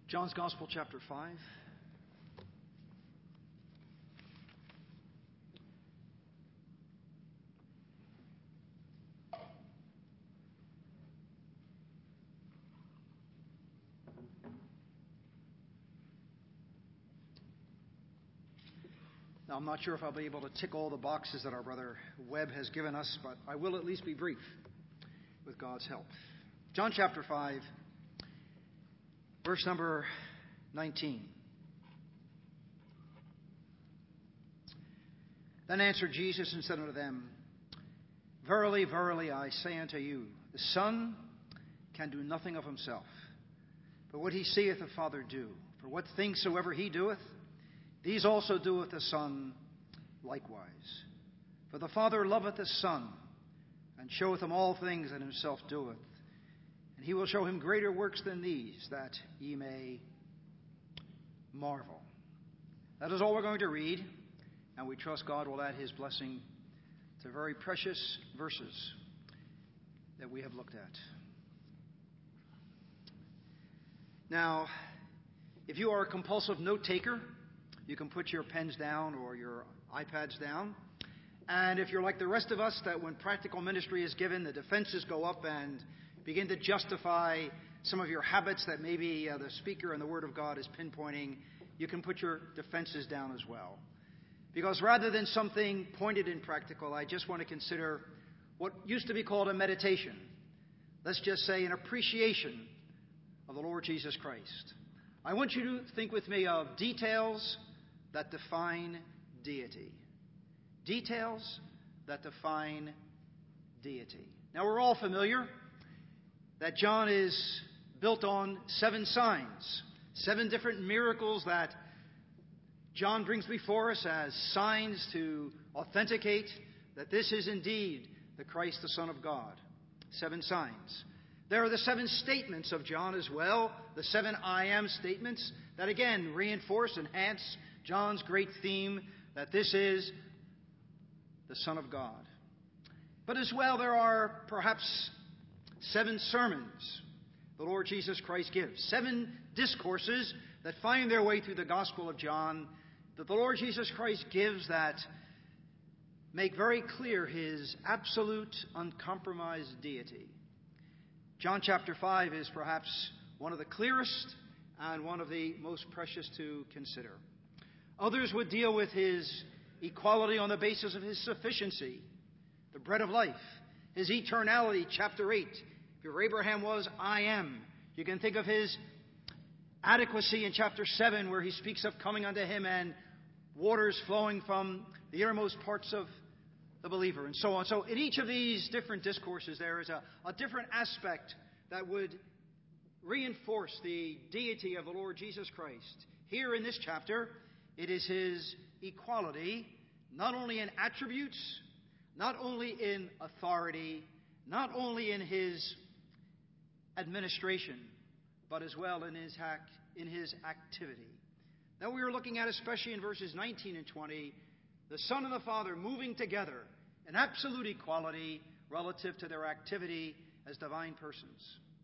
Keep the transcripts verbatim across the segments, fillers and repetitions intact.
John's Gospel, chapter five. Now, I'm not sure if I'll be able to tick all the boxes that our brother Webb has given us, but I will at least be brief with God's help. John chapter five, verse number nineteen. Then answered Jesus and said unto them, Verily, verily, I say unto you, the Son can do nothing of himself, but what he seeth the Father do. For what things soever he doeth, these also doeth the Son likewise. For the Father loveth the Son, and showeth him all things that himself doeth. And he will show him greater works than these, that ye may marvel. That is all we're going to read, and we trust God will add his blessing to very precious verses that we have looked at. Now, if you are a compulsive note taker, you can put your pens down or your iPads down. And if you're like the rest of us, that when practical ministry is given, the defenses go up and begin to justify some of your habits that maybe uh, the speaker and the Word of God is pinpointing, you can put your defenses down as well. Because rather than something pointed and practical, I just want to consider what used to be called a meditation. Let's just say an appreciation of the Lord Jesus Christ. I want you to think with me of details that define deity. Details that define deity. Now, we're all familiar that John is built on seven signs, seven different miracles that John brings before us as signs to authenticate that this is indeed the Christ, the Son of God. Seven signs. There are the seven statements of John as well, the seven I am statements that again reinforce, enhance John's great theme that this is the Son of God. But as well, there are perhaps seven sermons the Lord Jesus Christ gives. Seven discourses that find their way through the Gospel of John that the Lord Jesus Christ gives that make very clear his absolute, uncompromised deity. John chapter five is perhaps one of the clearest and one of the most precious to consider. Others would deal with his equality on the basis of his sufficiency, the bread of life, his eternality, chapter eight. If your Abraham was, I am. You can think of his adequacy in chapter seven, where he speaks of coming unto him and waters flowing from the innermost parts of the believer, and so on. So in each of these different discourses, there is a, a different aspect that would reinforce the deity of the Lord Jesus Christ. Here in this chapter, it is his equality, not only in attributes, not only in authority, not only in his administration, but as well in his act, in his activity. Now we are looking at, especially in verses nineteen and twenty, the Son and the Father moving together in absolute equality relative to their activity as divine persons.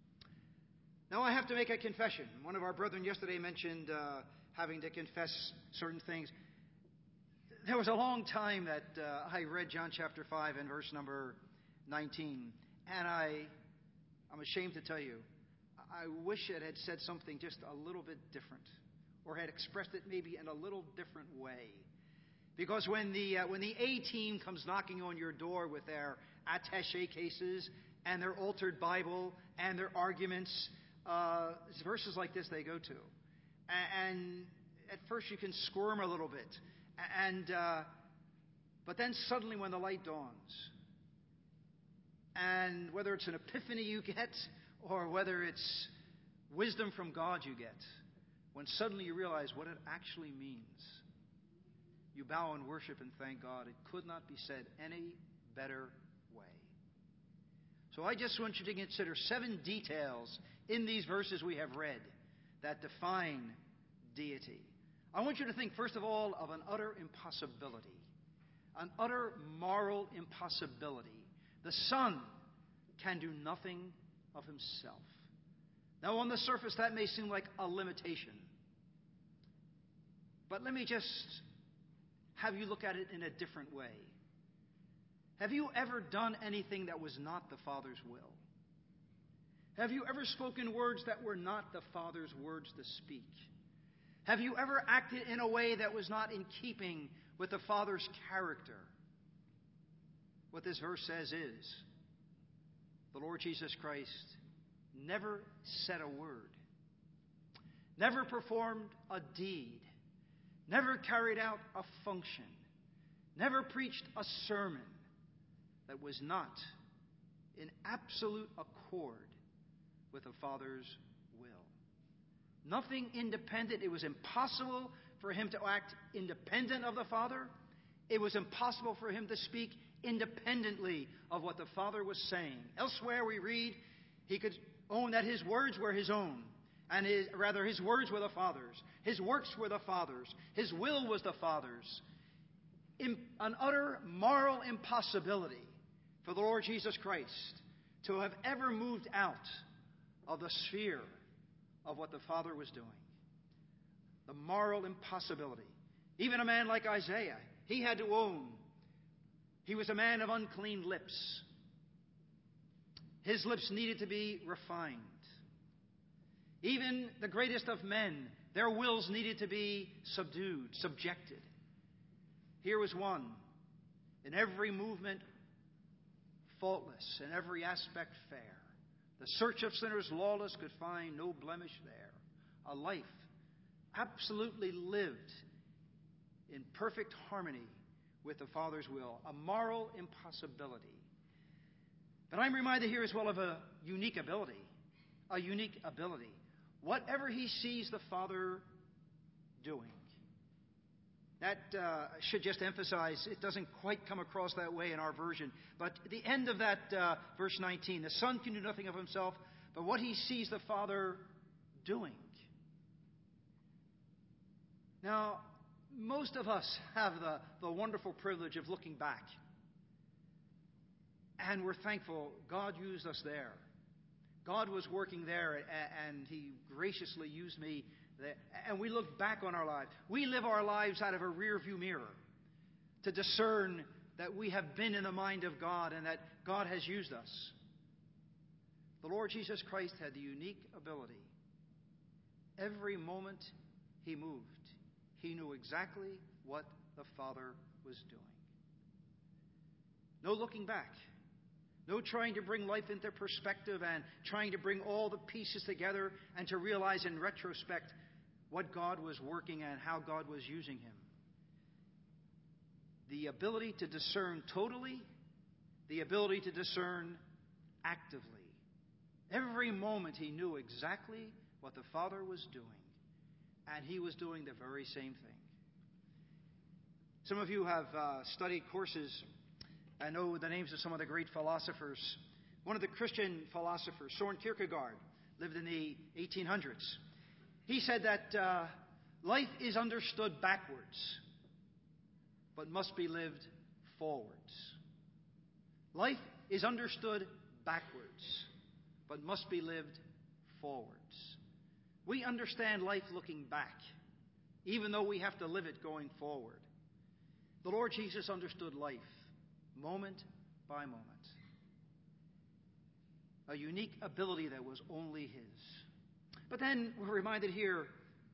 Now I have to make a confession. One of our brethren yesterday mentioned uh, having to confess certain things. There was a long time that uh, I read John chapter five and verse number nineteen, and I, I'm ashamed to tell you, I wish it had said something just a little bit different, or had expressed it maybe in a little different way. Because when the uh, when the A team comes knocking on your door with their attaché cases and their altered Bible and their arguments, uh, it's verses like this they go to. And at first you can squirm a little bit. And uh, but then suddenly when the light dawns, and whether it's an epiphany you get or whether it's wisdom from God you get, when suddenly you realize what it actually means, you bow and worship and thank God. It could not be said any better way. So I just want you to consider seven details in these verses we have read that define deity. I want you to think, first of all, of an utter impossibility, an utter moral impossibility. The Son can do nothing of himself. Now, on the surface, that may seem like a limitation. But let me just have you look at it in a different way. Have you ever done anything that was not the Father's will? Have you ever spoken words that were not the Father's words to speak? Have you ever acted in a way that was not in keeping with the Father's character? What this verse says is, the Lord Jesus Christ never said a word, never performed a deed, never carried out a function, never preached a sermon that was not in absolute accord with the Father's will. Nothing independent. It was impossible for him to act independent of the Father. It was impossible for him to speak independently of what the Father was saying. Elsewhere we read he could own that his words were his own, and his, rather his words were the Father's. His works were the Father's. His will was the Father's. In, an utter moral impossibility for the Lord Jesus Christ to have ever moved out of the sphere of what the Father was doing. The moral impossibility. Even a man like Isaiah, he had to own he was a man of unclean lips. His lips needed to be refined. Even the greatest of men, their wills needed to be subdued, subjected. Here was one, in every movement faultless, in every aspect fair. The search of sinners lawless could find no blemish there. A life absolutely lived in perfect harmony with the Father's will. A moral impossibility. But I'm reminded here as well of a unique ability. A unique ability. Whatever he sees the Father doing. That uh, should just emphasize, it doesn't quite come across that way in our version. But at the end of that uh, verse nineteen, the Son can do nothing of himself, but what he sees the Father doing. Now, most of us have the, the wonderful privilege of looking back. And we're thankful God used us there. God was working there, and he graciously used me there. And we look back on our lives. We live our lives out of a rear-view mirror to discern that we have been in the mind of God and that God has used us. The Lord Jesus Christ had the unique ability. Every moment he moved, he knew exactly what the Father was doing. No looking back. No trying to bring life into perspective and trying to bring all the pieces together and to realize in retrospect what God was working and how God was using him. The ability to discern totally, the ability to discern actively. Every moment he knew exactly what the Father was doing, and he was doing the very same thing. Some of you have uh, studied courses. I know the names of some of the great philosophers. One of the Christian philosophers, Soren Kierkegaard, lived in the eighteen hundreds. He said that uh, life is understood backwards, but must be lived forwards. Life is understood backwards, but must be lived forwards. We understand life looking back, even though we have to live it going forward. The Lord Jesus understood life moment by moment. A unique ability that was only his. But then we're reminded here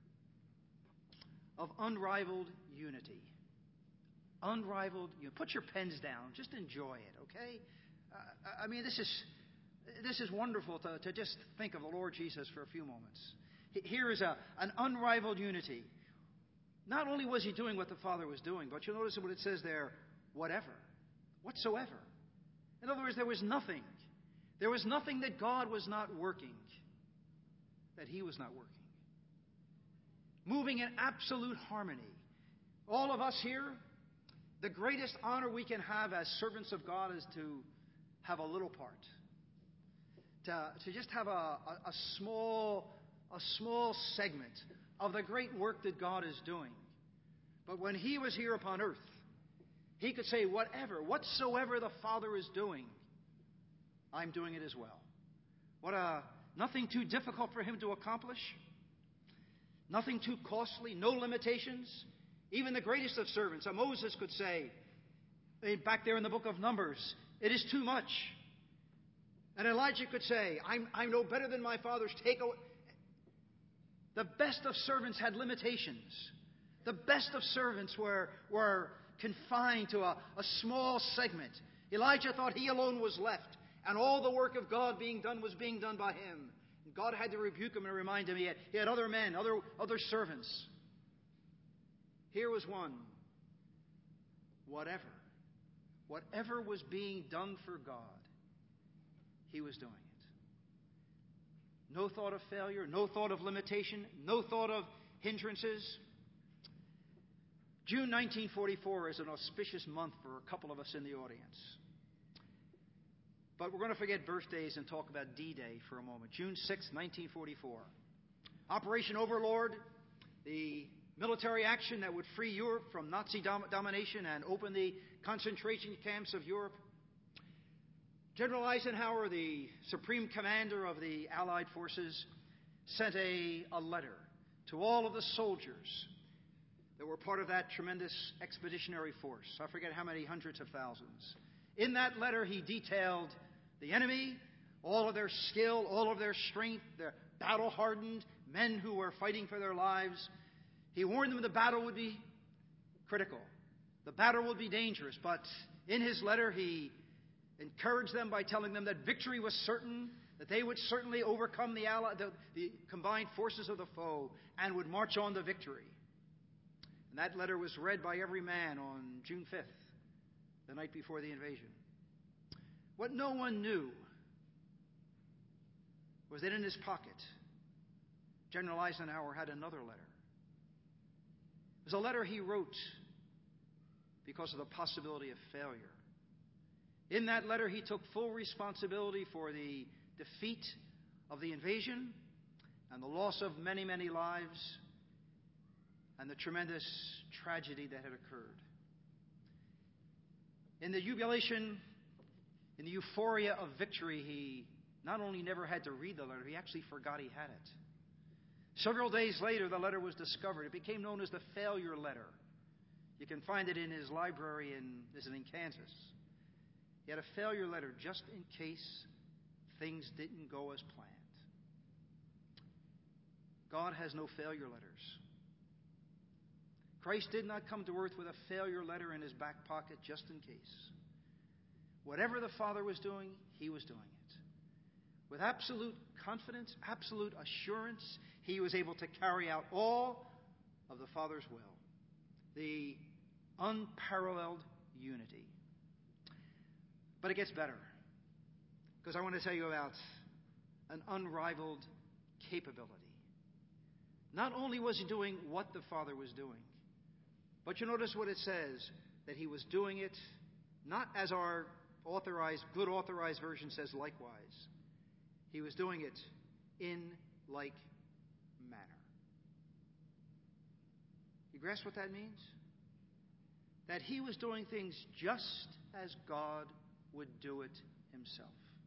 of unrivaled unity. Unrivaled unity. Put your pens down. Just enjoy it, okay? Uh, I mean, this is this is wonderful to, to just think of the Lord Jesus for a few moments. Here is a, an unrivaled unity. Not only was he doing what the Father was doing, but you'll notice what it says there, whatever. Whatsoever. In other words, there was nothing. There was nothing that God was not working, that he was not working. Moving in absolute harmony. All of us here, the greatest honor we can have as servants of God is to have a little part. To, to just have a, a, a small a small segment of the great work that God is doing. But when he was here upon earth, he could say, whatever, whatsoever the Father is doing, I'm doing it as well. What a nothing too difficult for him to accomplish, nothing too costly, no limitations. Even the greatest of servants, uh, Moses could say, back there in the book of Numbers, it is too much. And Elijah could say, I'm, I'm no better than my fathers. Take away. The best of servants had limitations. The best of servants were, were confined to a, a small segment. Elijah thought he alone was left, and all the work of God being done was being done by him. And God had to rebuke him and remind him he had, he had other men, other, other servants. Here was one. Whatever. Whatever was being done for God, he was doing it. No thought of failure, no thought of limitation, no thought of hindrances. June nineteen forty-four is an auspicious month for a couple of us in the audience. But we're going to forget birthdays and talk about D-Day for a moment. June sixth, nineteen forty-four. Operation Overlord, the military action that would free Europe from Nazi dom- domination and open the concentration camps of Europe. General Eisenhower, the supreme commander of the Allied forces, sent a, a letter to all of the soldiers that were part of that tremendous expeditionary force. I forget how many hundreds of thousands. In that letter, he detailed the enemy, all of their skill, all of their strength, their battle-hardened men who were fighting for their lives. He warned them the battle would be critical. The battle would be dangerous. But in his letter, he encouraged them by telling them that victory was certain, that they would certainly overcome the, ally, the, the combined forces of the foe and would march on to victory. And that letter was read by every man on June fifth, the night before the invasion. What no one knew was that in his pocket, General Eisenhower had another letter. It was a letter he wrote because of the possibility of failure. In that letter, he took full responsibility for the defeat of the invasion and the loss of many, many lives and the tremendous tragedy that had occurred. In the jubilation, in the euphoria of victory, he not only never had to read the letter, he actually forgot he had it. Several days later, the letter was discovered. It became known as the failure letter. You can find it in his library in, is it in Kansas. He had a failure letter just in case things didn't go as planned. God has no failure letters. Christ did not come to earth with a failure letter in his back pocket just in case. Whatever the Father was doing, he was doing it. With absolute confidence, absolute assurance, he was able to carry out all of the Father's will. The unparalleled unity. But it gets better, because I want to tell you about an unrivaled capability. Not only was he doing what the Father was doing, but you notice what it says, that he was doing it not as our authorized, good authorized version says likewise. He was doing it in like manner. You grasp what that means? That he was doing things just as God would do it himself.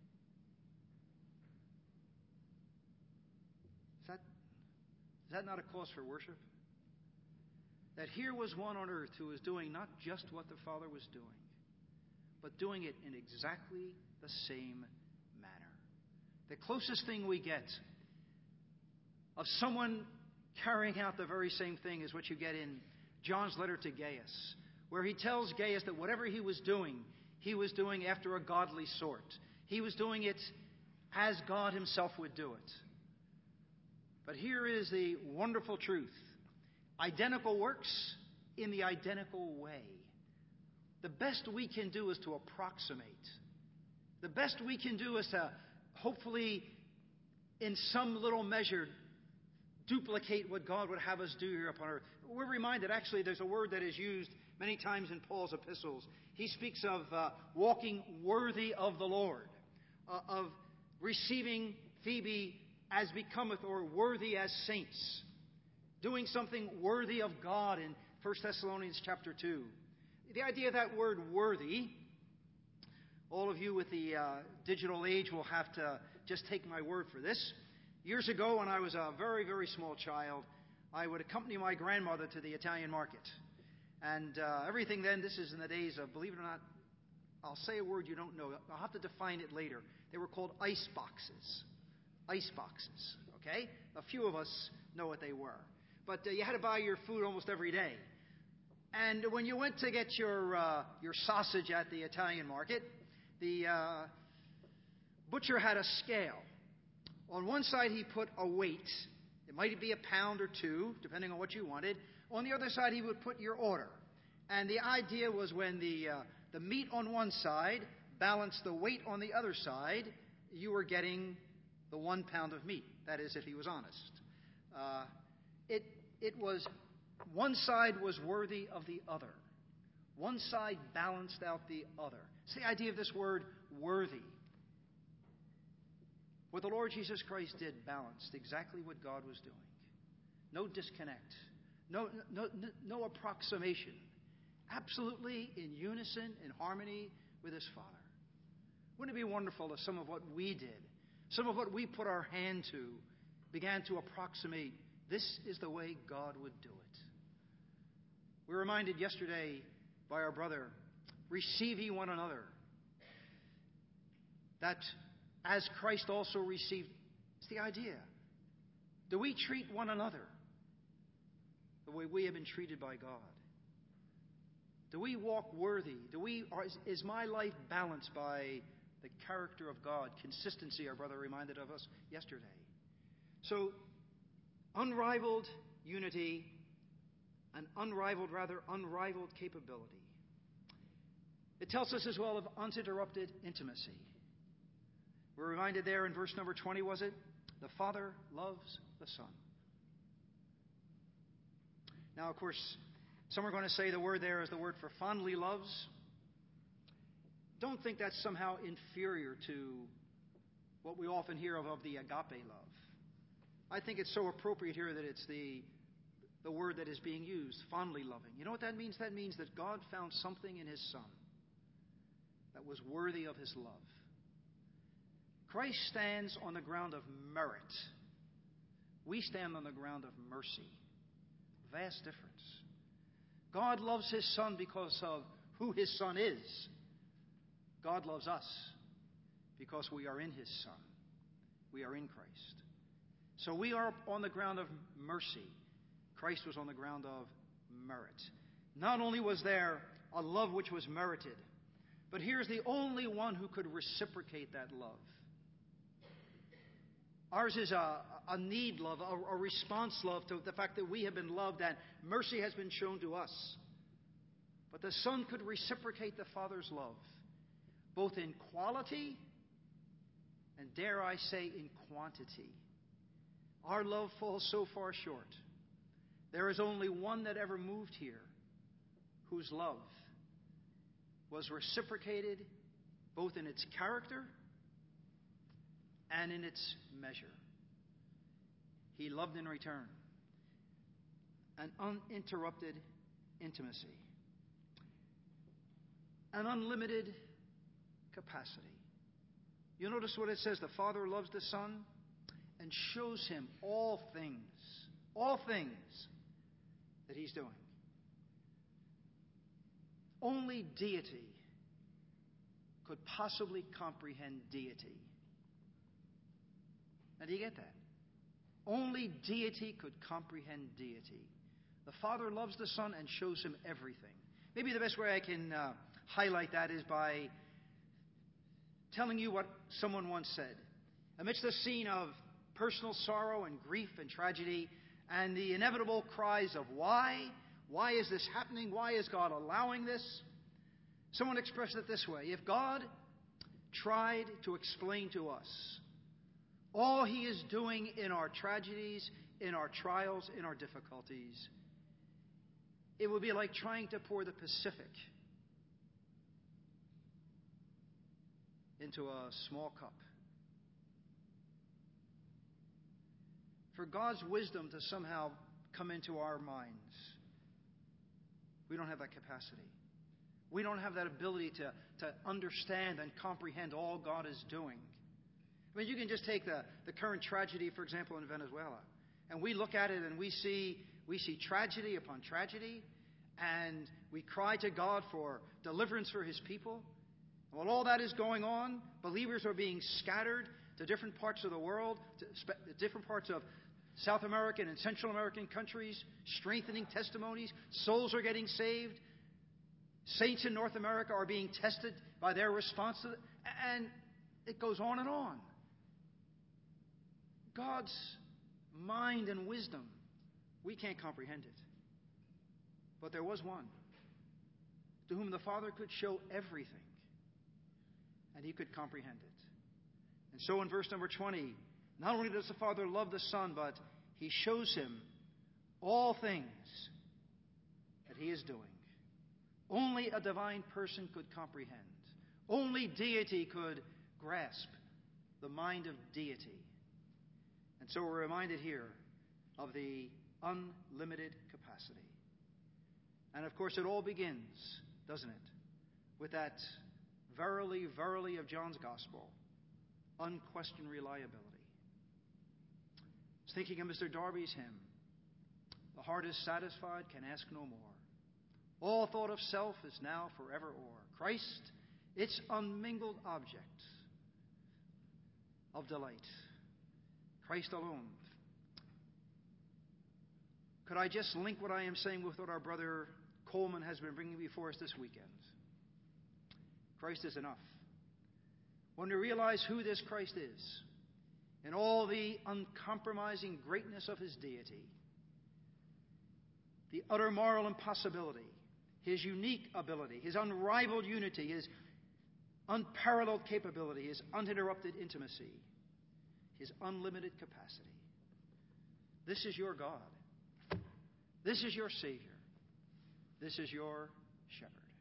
Is that, is that not a cause for worship? That here was one on earth who was doing not just what the Father was doing, but doing it in exactly the same manner. The closest thing we get of someone carrying out the very same thing is what you get in John's letter to Gaius, where he tells Gaius that whatever he was doing, he was doing after a godly sort. He was doing it as God himself would do it. But here is the wonderful truth. Identical works in the identical way. The best we can do is to approximate. The best we can do is to hopefully, in some little measure, duplicate what God would have us do here upon earth. We're reminded, actually, there's a word that is used many times in Paul's epistles. He speaks of uh, walking worthy of the Lord, uh, of receiving Phoebe as becometh, or worthy as saints, doing something worthy of God in First Thessalonians chapter two. The idea of that word worthy, all of you with the uh, digital age will have to just take my word for this. Years ago, when I was a very, very small child, I would accompany my grandmother to the Italian market. And uh, everything then, this is in the days of, believe it or not, I'll say a word you don't know. I'll have to define it later. They were called ice boxes. Ice boxes, okay? A few of us know what they were. But uh, you had to buy your food almost every day. And when you went to get your uh, your sausage at the Italian market, the uh, butcher had a scale. On one side, he put a weight. It might be a pound or two, depending on what you wanted. On the other side, he would put your order. And the idea was when the uh, the meat on one side balanced the weight on the other side, you were getting the one pound of meat. That is, if he was honest. Uh, it it was one side was worthy of the other. One side balanced out the other. It's the idea of this word, worthy. What the Lord Jesus Christ did balanced exactly what God was doing. No disconnect. No, no, no, no approximation. Absolutely in unison, in harmony with His Father. Wouldn't it be wonderful if some of what we did, some of what we put our hand to, began to approximate, this is the way God would do it. We were reminded yesterday by our brother, receive ye one another. That as Christ also received, it's the idea. Do we treat one another the way we have been treated by God? Do we walk worthy? Do we? Or is, is my life balanced by the character of God? Consistency, our brother reminded of us yesterday. So, unrivaled unity, an unrivaled, rather unrivaled capability. It tells us as well of uninterrupted intimacy. We're reminded there in verse number twenty, was it? The Father loves the Son. Now, of course, some are going to say the word there is the word for fondly loves. Don't think that's somehow inferior to what we often hear of, of the agape love. I think it's so appropriate here that it's the, the word that is being used, fondly loving. You know what that means? That means that God found something in His Son that was worthy of His love. Christ stands on the ground of merit. We stand on the ground of mercy. Vast difference. God loves His Son because of who His Son is. God loves us because we are in His Son. We are in Christ. So we are on the ground of mercy. Christ was on the ground of merit. Not only was there a love which was merited, but here's the only one who could reciprocate that love. Ours is a, a need love, a, a response love to the fact that we have been loved and mercy has been shown to us. But the Son could reciprocate the Father's love, both in quality and, dare I say, in quantity. Our love falls so far short. There is only one that ever moved here whose love was reciprocated both in its character and in its measure. He loved in return. An uninterrupted intimacy. An unlimited capacity. You notice what it says? The Father loves the Son and shows Him all things, all things that He's doing. Only deity could possibly comprehend deity. Now, do you get that? Only deity could comprehend deity. The Father loves the Son and shows Him everything. Maybe the best way I can uh, highlight that is by telling you what someone once said. Amidst a scene of personal sorrow and grief and tragedy and the inevitable cries of why? Why is this happening? Why is God allowing this? Someone expressed it this way. If God tried to explain to us all He is doing in our tragedies, in our trials, in our difficulties, it would be like trying to pour the Pacific into a small cup. For God's wisdom to somehow come into our minds, we don't have that capacity. We don't have that ability to, to understand and comprehend all God is doing. I mean, you can just take the, the current tragedy, for example, in Venezuela. And we look at it and we see we see tragedy upon tragedy. And we cry to God for deliverance for His people. And while all that is going on, believers are being scattered to different parts of the world, to spe- different parts of South American and Central American countries, strengthening testimonies. Souls are getting saved. Saints in North America are being tested by their response to it. And it goes on and on. God's mind and wisdom, we can't comprehend it. But there was one to whom the Father could show everything, and He could comprehend it. And so in verse number twenty, not only does the Father love the Son, but He shows Him all things that He is doing. Only a divine person could comprehend. Only deity could grasp the mind of deity. And so we're reminded here of the unlimited capacity. And of course, it all begins, doesn't it, with that verily, verily of John's Gospel, unquestioned reliability. I was thinking of Mister Darby's hymn, "The heart is satisfied, can ask no more. All thought of self is now forever o'er. Christ, its unmingled object of delight. Christ alone." Could I just link what I am saying with what our brother Coleman has been bringing before us this weekend? Christ is enough. When we realize who this Christ is, and all the uncompromising greatness of His deity, the utter moral impossibility, His unique ability, His unrivaled unity, His unparalleled capability, His uninterrupted intimacy, His unlimited capacity. This is your God. This is your Savior. This is your Shepherd.